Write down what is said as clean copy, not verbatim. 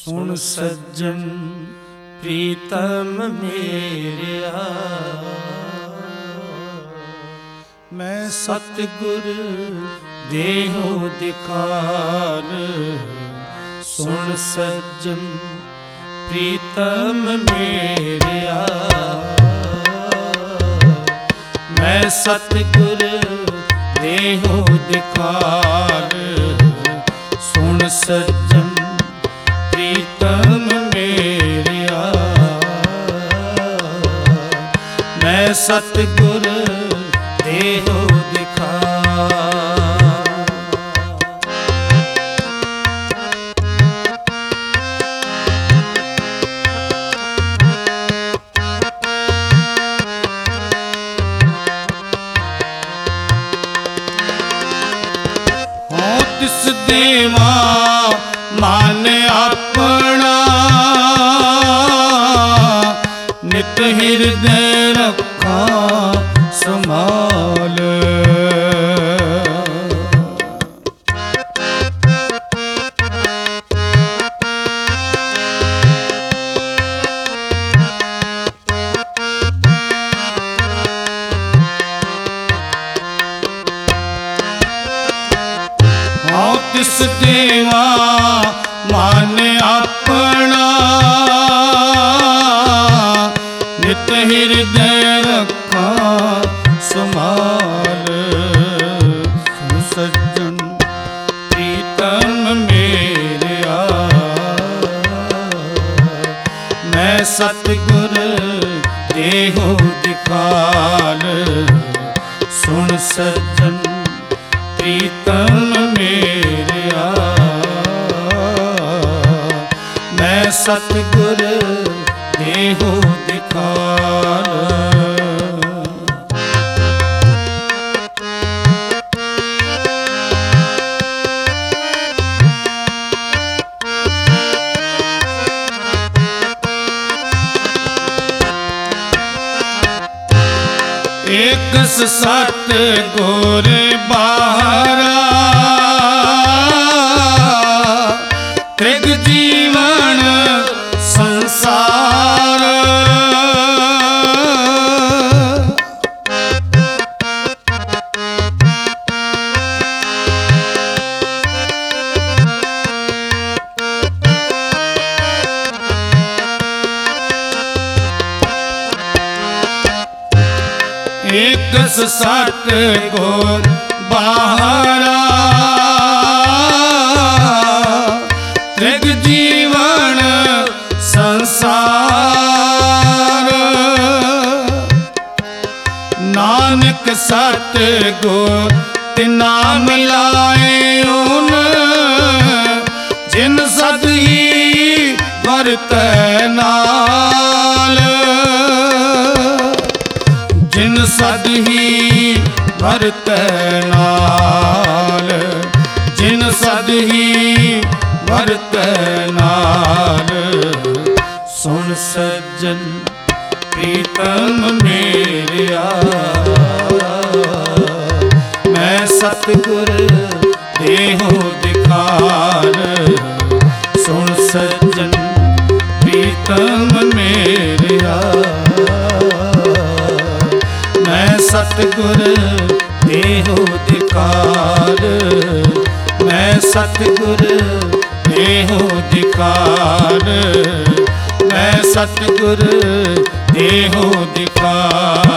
ਸੁਣ ਸੱਜਣ ਪ੍ਰੀਤਮ ਮੇਰਿਆ, ਮੈਂ ਸਤਿਗੁਰ ਦੇਹੋ ਦਿਖਾਰ। ਸੁਣ ਸੱਜਣ ਪ੍ਰੀਤਮ ਮੇਰਿਆ, ਮੈਂ ਸਤਿਗੁਰ ਦੇਹੋ ਦਿਖਾਰ। ਸੁਣ ਸੱਜਣ ਪ੍ਰੀਤਮ ਮੇਰਿਆ, ਮੈਂ ਸਤਿਗੁਰ ਦੇਹੋ ਦਿਖਾਰ। ਹੋ ਤਿਸ ਦੇਵਾ ਮਨ ਆਪਣਾ, ਨਿਤ ਹਿਰਦੈ ਰੱਖਾਂ ਸੰਭਾਲ। ਹੋ ਤਿਸ ਦੇਵਾ ਮਨ ਆਪਣਾ, ਨਿਤ ਹਿਰਦੈ ਰੱਖਾਂ ਸੰਭਾਲ। ਸੁਣ ਸੱਜਣ ਪ੍ਰੀਤਮ ਮੇਰਿਆ, ਮੈਂ ਸਤਿਗੁਰ ਦੇਹੋ ਦਿਖਾਲ। ਸੁਣ ਸੱਜਣ ਪ੍ਰੀਤਮ ਮੇਰਿਆ, ਮੈਂ ਸਤਿਗੁਰ ਦੇਹੋ ਦਿਖਾਲ। ਏਕ ਸਤ ਗੁਰ ਬਾਰਾ, ਤ੍ਰਿਗ ਜੀਵਨ ਸੰਸਾਰ। ਏਕ ਸਤ ਗੁਰ ਬਾਰਾ, ਤ੍ਰਿਗ ਜੀਵਨ ਸੰਸਾਰ। ਨਾਨਕ ਸਤ ਗੁਰ ਤਿਨਾ ਮਿਲਾਏ ਓਨ, ਜਿਨ ਸਦ ਹੀ ਵਰਤੈ ਨਾਲ। ਜਿਨ ਸਦ ਹੀ ਵਰਤੈ ਨਾਲ, ਜਿਨ ਸਦ ਹੀ ਵਰਤੈ ਨਾਲ। ਸੁਣ ਸੱਜਣ ਪ੍ਰੀਤਮ ਮੇਰਿਆ, ਮੈਂ ਸਤਿਗੁਰ ਦੇਹੋ ਦਿਖਾਲ। ਸੁਣ ਸੱਜਣ ਪ੍ਰੀਤਮ ਮੇਰਿਆ, ਮੈਂ ਸਤਿਗੁਰ ਦੇਹੋ ਦਿਖਾਲ। ਮੈਂ ਸਤਿਗੁਰ ਦੇਹੋ ਦਿਖਾਲ। ਮੈਂ ਸਤਿਗੁਰ ਦੇਹੋ ਦਿਖਾਲ।